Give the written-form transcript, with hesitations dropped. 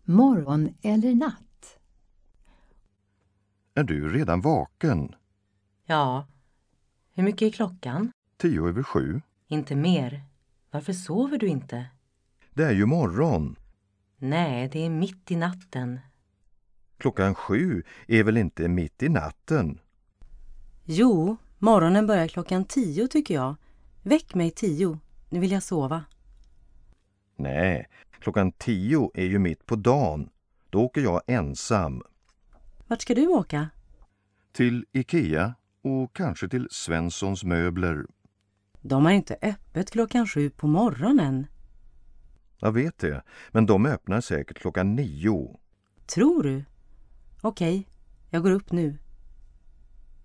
Morgon eller natt? Är du redan vaken? Ja. Hur mycket är klockan? 6:50. Inte mer. Varför sover du inte? Det är ju morgon. Nej, det är mitt i natten. 7:00 är väl inte mitt i natten? Jo, morgonen börjar 10:00 tycker jag. Väck mig 10. Nu vill jag sova. Nej, 10:00 är ju mitt på dagen. Då åker jag ensam. Vart ska du åka? Till Ikea och kanske till Svenssons möbler. De har inte öppet 7:00 på morgonen. Jag vet det, men de öppnar säkert 9:00. Tror du? Okej, jag går upp nu.